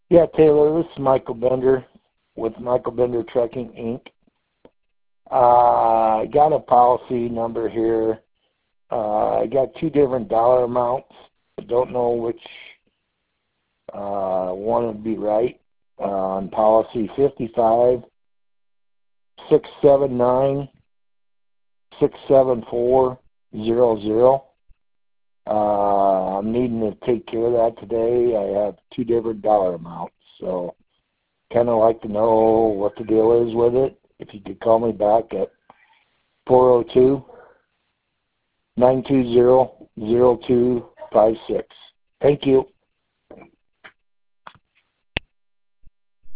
Yeah, Taylor, this is Michael Bender with Michael Bender Trucking, Inc. I got a policy number here. I got two different dollar amounts. I don't know which one would be right. On policy 55 679 67400. I'm needing to take care of that today. I have two different dollar amounts, so kind of like to know what the deal is with it. If you could call me back at 402-920-0256. Thank you.